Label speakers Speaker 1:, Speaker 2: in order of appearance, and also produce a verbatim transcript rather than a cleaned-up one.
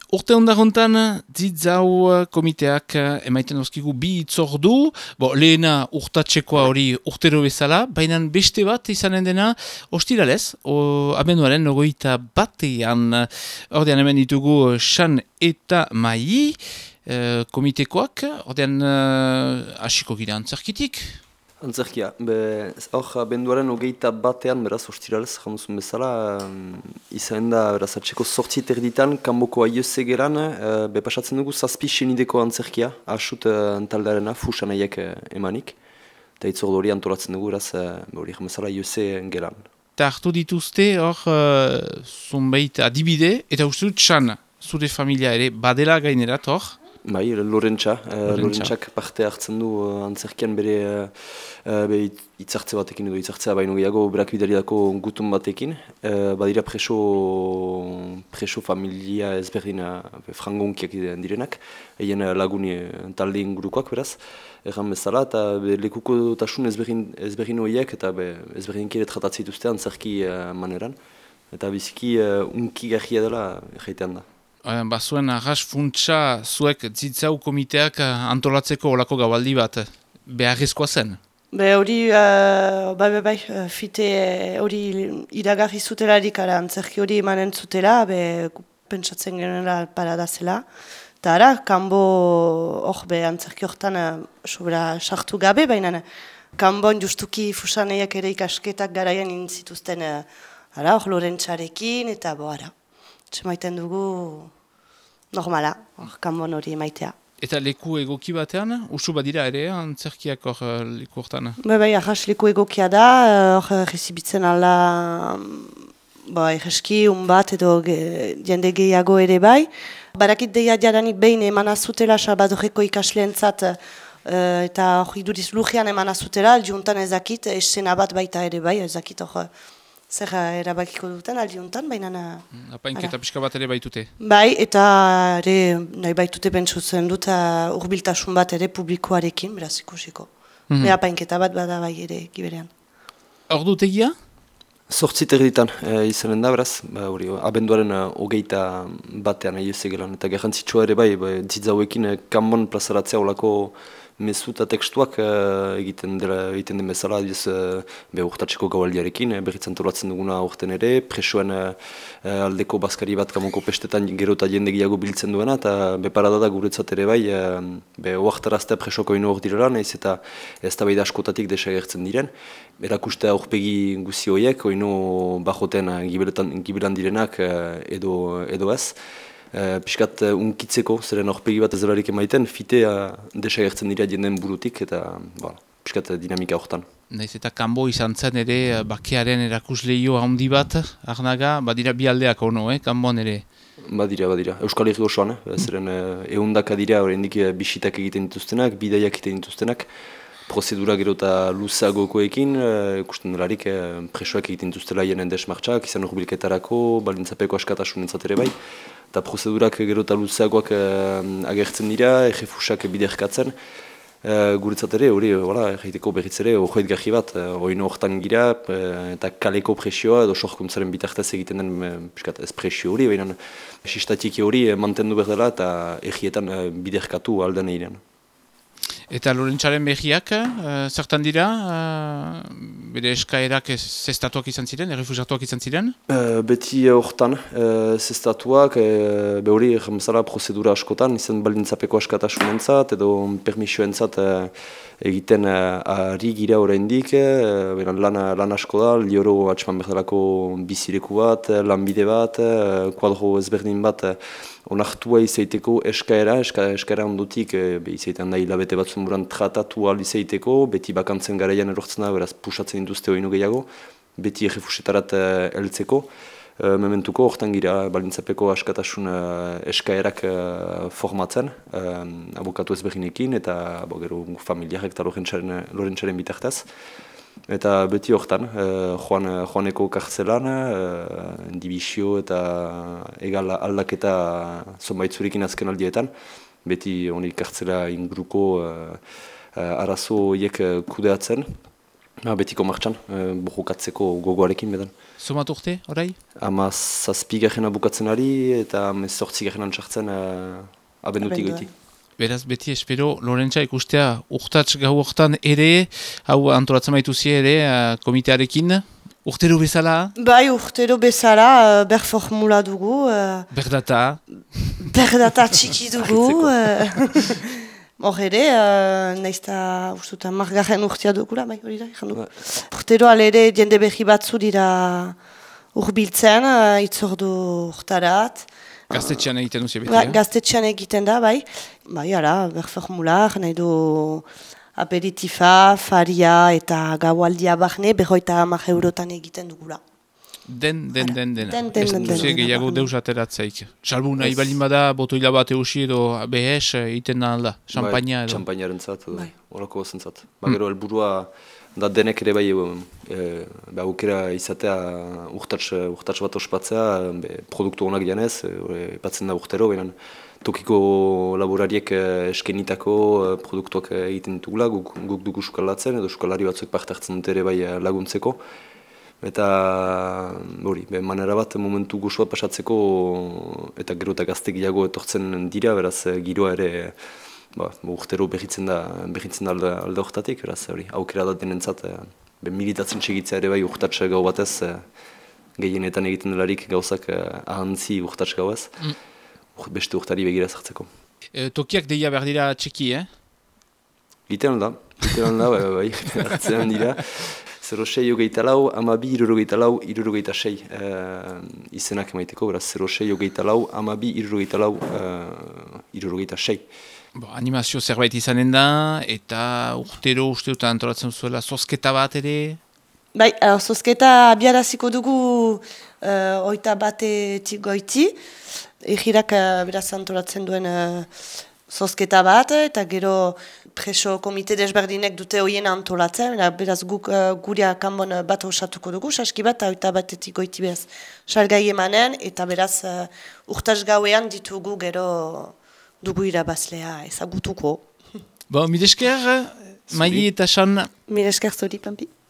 Speaker 1: Urte ondarontan, Zitzau komiteak emaiten dozkigu bi itzordu, bo, lehena urtatxekoa hori urtero bezala, baina beste bat izanen dena ostiralez, o, abenduaren ogoita batean, ordean hemen ditugu Xan eta Mai, e, komitekoak, ordean hasiko uh, gira antzerkitik.
Speaker 2: Antzerkia, be, hor, abenduaren hogeita batean, beraz, ostiralez, jamuzun bezala, um, izan da, beraz, atxeko sortzi terditan, kanboko aieze geran, uh, be, pasatzen dugu zazpi senideko antzerkia, asut uh, taldearena, fusan aiek uh, emanik, eta itzordu hori antolatzen dugu, beraz, uh, hori jamuzala aieze geran.
Speaker 1: Eta hartu dituzte, hor, uh, zunbait adibide, eta uste dut Xan, zure familia ere, badela gainerat, hor?
Speaker 2: Bai, Lorentza, uh,
Speaker 1: Lorentza.
Speaker 2: Lorentzak parte hartzen du uh, antzerkian bere uh, be itzartze batekin edo itzartzea baino gehiago berak bidaliako gutun batekin. Uh, badira preso, preso familia ezberdin uh, frangonkiak direnak, egin uh, laguni uh, talde ingurukoak beraz, erran bezala, eta be, lekuko tasun ezberdin, ezberdin horiek eta be, ezberdin kere tratatzen dituzte antzerki uh, maneran. Eta biziki uh, unki garria dela jaitean da.
Speaker 1: Bazuen arras funtsa zuek Zitzau komiteak antolatzeko olako gabaldi bat beharrezkoa zen?
Speaker 3: Be hori, uh, bai, bai, bai, fite hori iragarri zutelarik ara antzerki hori emanen zutela, be pentsatzen genera parada zela. Eta ara, kanbo hor be antzerki horretan uh, sobera sartu gabe, baina kanbon justuki fusaneiak ere ikasketak garaian intzituzten uh, ara, hor Lorentzarekin, eta bo ara. Txemaiten dugu normala, hor kanbon hori maitea.
Speaker 1: Eta leku egoki batean, usu badira ere antzerkiak hor leku hortan?
Speaker 3: Bai, bai, arras leku egokia da, hor rezibitzen ala, ba, egeski, unbat edo ge, jende gehiago ere bai. Barakit deia jadanik behin eman azutela Salvadoreko ikasleentzat, uh, eta hor iduriz lujean eman azutela, aldiuntan ezakit, esena bat baita ere bai, ezakit hor zer erabakiko duten aldiuntan, baina...
Speaker 1: Apainketa pixka bat ere baitute?
Speaker 3: Bai, eta ere nahi baitute pentsutzen dut hurbiltasun bat ere publikoarekin, beraz ikusiko. Mm -hmm. Apainketa bat bada bai ere giberean.
Speaker 1: Ordutegia?
Speaker 2: Zortzi terditan e, izanen da, beraz, ba, hori, abenduaren uh, hogeita batean aieze gelan. Eta garrantzitsua ere bai, ba, Zitzauekin e, kanbon plazaratzea olako mezu eta tekstuak uh, egiten, dela, egiten den bezala, adiz, uh, be urtatxeko gaualdiarekin, eh, berritzen tolatzen duguna urten ere, presoen uh, aldeko bazkari bat kamoko pestetan gero eta jende gehiago biltzen duena, eta be parada da guretzat ere bai, uh, be oartaraztea presoko ino hor direla, nahiz eta ez da beida askotatik desagertzen diren. Erakustea aurpegi guzi horiek, oino bajoten uh, gibelan direnak uh, edo, edo ez. Uh, Piskat uh, unkitzeko, zeren aurpegi bat ez delarik emaiten, fitea desagertzen dira jenden burutik, eta voilà, piskat dinamika horretan.
Speaker 1: Naiz eta kanbo izan zen ere, bakearen erakusleio handi bat, Arnaga, badira bi aldeak ono, eh, kanbon ere?
Speaker 2: Badira, badira. Euskal Herri osoan, eh? Zeren uh, ehundaka dira oraindik uh, bisitak egiten dituztenak, bidaiak egiten dituztenak, prozedura gero eta luzagokoekin, uh, ikusten delarik uh, presoak egiten dituztela jenen desmartxak, izan urbilketarako, balintzapeko askatasunentzat ere bai, eta prozedurak gero eta luzeagoak uh, agertzen dira, egefusak biderkatzen, uh, guretzat ere, hori, egiteko berriz ere, horret garri bat, uh, oino horretan gira, uh, eta kaleko presioa, edo sorkuntzaren bitartez egiten den uh, ez presio hori, baina sistatiki hori uh, mantendu behar dela, eta egietan uh, biderkatu alden eirean.
Speaker 1: Eta Lorentzaren behiak, uh, zertan dira, uh, bere eskaerak zestatuak izan ziren, errefusatuak izan ziren?
Speaker 2: Uh, beti hortan, uh, zestatuak, uh, behori erremzala prozedura askotan, izan balintzapeko askatasunentzat, edo permisioentzat uh, egiten uh, ari gira oraindik, uh, lan, lan asko da, lioro atxman berdalako bizileku bat, lanbide bat, uh, kuadro ezberdin bat, uh, onartua izaiteko eskaera, eska, eskaera ondotik e, izaiten da hilabete batzun buran tratatu ahal izaiteko, beti bakantzen garaian erortzen da, beraz pusatzen induzte hori gehiago, beti egefusetarat heltzeko. E, mementuko hortan gira balintzapeko askatasun e, eskaerak e, formatzen, e, abokatu ezberdinekin eta bo, gero familiarek eta Lorentzaren bitartez. Eta beti hortan, eh, joan, joaneko kartzelan, eh, dibizio eta egal aldaketa zonbait zurekin azken aldietan, beti honi kartzela inguruko eh, arazo horiek kudeatzen. Ha, betiko martxan, e, burukatzeko gogoarekin bedan.
Speaker 1: Zomat urte, orai?
Speaker 2: Ama zazpigarrena bukatzen ari eta zortzigarrenan sartzen e, abendutik goiti.
Speaker 1: Beraz, beti espero, Lorentza ikustea urtats gau hortan ere, hau antolatzen baituzi ere, uh, komitearekin, urtero bezala?
Speaker 3: Bai, urtero bezala, ber formula dugu. Uh,
Speaker 1: Berdata?
Speaker 3: Berdata txiki dugu. Hor ere, uh, nahiz eta ustuta margarren urtea dugula, bai hori da, ikan dugu. Urtero alere jende behi batzu dira urbiltzen, uh, itzordu urtarat.
Speaker 1: Gaztetxean egiten duzia beti,
Speaker 3: Ba,
Speaker 1: eh?
Speaker 3: Gaztetxean egiten da, bai. Bai, ara, berformular, nahi du aperitifa, faria eta gaualdia bahne, berroita hamar eurotan egiten dugula.
Speaker 1: Den, den, den, den.
Speaker 3: Den, den,
Speaker 1: Ez
Speaker 3: den,
Speaker 1: duze
Speaker 3: den,
Speaker 1: gehiago
Speaker 3: den.
Speaker 1: deus ateratzaik. Salbu nahi balin bada, botoila bat eusi edo behes egiten da alda. Champaina edo.
Speaker 2: Champainaren zat,
Speaker 3: Bai.
Speaker 2: horako zen zat. Ba, gero helburua da denek ere bai e, ba, aukera izatea urtats, urtats bat ospatzea, be, produktu onak janez, e, batzen da urtero, benan tokiko laborariek e, eskenitako e, produktuak egiten ditugula, guk, guk dugu sukalatzen, edo sukalari batzuek parte hartzen dute ere bai laguntzeko. Eta hori, manera bat momentu gozoa pasatzeko eta gero eta gaztegiago etortzen dira, beraz giroa ere ba, urtero behitzen da, behitzen da alde, alde horretatik, beraz hori, aukera da denentzat be, militatzen segitzea ere bai urtats gau batez gehienetan egiten delarik gauzak ahantzi urtats gauaz, mm. beste urtari begira zartzeko.
Speaker 1: E, tokiak deia behar dira txiki, eh?
Speaker 2: Iten da, iten da, bai, bai, bai, hartzen dira. Zero sei hogeita lau, ama bi irurogeita lau, irurogeita sei e, izenak emaiteko, beraz, zero sei hogeita lau, ama bi irurogeita lau, e, irurogeita sei.
Speaker 1: Bo, animazio zerbait izanen da, eta urtero uste dut antolatzen zuela zozketa bat ere?
Speaker 3: Bai, uh, zozketa abiaraziko dugu uh, oita batetik goiti, egirak uh, beraz antolatzen duen uh, zozketa bat, eta gero preso komite desberdinek dute hoien antolatzen, beraz guk uh, guria kanbon bat osatuko dugu, saski bat, oita batetik goiti beraz salgai emanen, eta beraz uh, urtas gauean ditugu gero dugu irabazlea ezagutuko.
Speaker 1: Bo, midesker, Maili eta San.
Speaker 3: Midesker zori, Pampi.